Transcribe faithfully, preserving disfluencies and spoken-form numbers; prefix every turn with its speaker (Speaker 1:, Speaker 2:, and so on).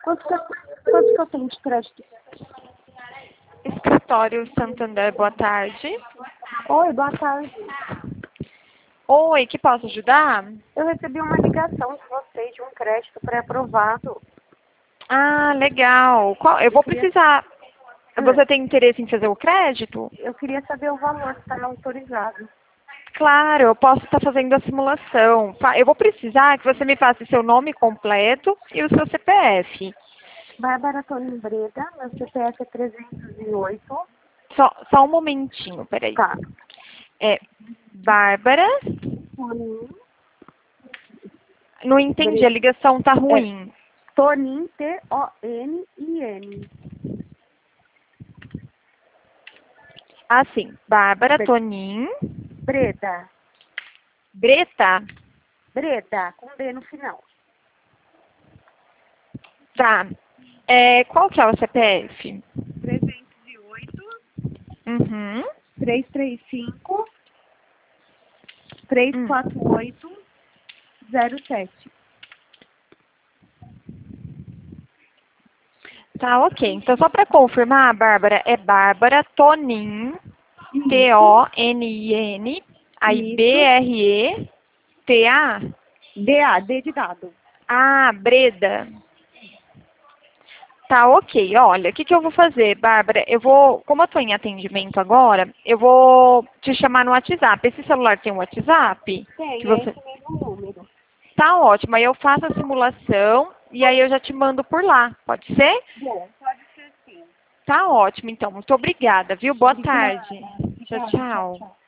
Speaker 1: Quanto que, eu- quanto que eu tenho de crédito?
Speaker 2: Escritório Santander, boa tarde.
Speaker 1: Oi, boa tarde.
Speaker 2: Oi, que posso ajudar?
Speaker 1: Eu recebi uma ligação de vocês de um crédito pré-aprovado.
Speaker 2: Ah, legal. Qual, eu
Speaker 1: Eu
Speaker 2: vou
Speaker 1: queria,
Speaker 2: precisar.
Speaker 1: Ah,
Speaker 2: Você tem interesse em fazer o crédito?
Speaker 1: eu queria saber o valor que está autorizado.
Speaker 2: Claro, eu posso estar fazendo a simulação. Fa- Eu vou precisar que você me faça seu nome completo e o seu C P F.
Speaker 1: Bárbara Tonin Breda, meu C P F é trezentos e oito.
Speaker 2: Só, só um momentinho, peraí.
Speaker 1: Tá.
Speaker 2: É Bárbara.
Speaker 1: Tonin
Speaker 2: Não entendi, a
Speaker 1: Breda.
Speaker 2: ligação tá
Speaker 1: É
Speaker 2: ruim.
Speaker 1: Tonin, T O N I N.
Speaker 2: Assim, Bárbara
Speaker 1: Bre-
Speaker 2: Tonin.
Speaker 1: Breda.
Speaker 2: Breta.
Speaker 1: Breda, com D no final.
Speaker 2: Tá. É, qual que é o C P F?
Speaker 1: trezentos e oito,
Speaker 2: Uhum.
Speaker 1: trezentos e trinta e cinco, trezentos e
Speaker 2: Hum.
Speaker 1: quarenta e oito, zero sete.
Speaker 2: Tá, ok. Então, só para confirmar, Bárbara, é Bárbara Tonin,
Speaker 1: Isso,
Speaker 2: T O N I N, aí B
Speaker 1: isso.
Speaker 2: R E T A?
Speaker 1: D A, D de dado.
Speaker 2: Ah, Breda. Tá, ok. Olha, o que, que eu vou fazer, Bárbara? Eu vou, como eu estou em atendimento agora, eu vou te chamar no WhatsApp. Esse celular tem um WhatsApp? Que
Speaker 1: Tem, é
Speaker 2: você...
Speaker 1: esse mesmo número.
Speaker 2: Tá ótimo. Aí eu faço a simulação e aí eu já te mando por lá. Pode ser?
Speaker 1: Bom, pode ser sim.
Speaker 2: Tá ótimo, então. Muito obrigada, viu? Boa
Speaker 1: Obrigada.
Speaker 2: tarde. Tchau,
Speaker 1: Obrigada, tchau,
Speaker 2: tchau.
Speaker 1: tchau.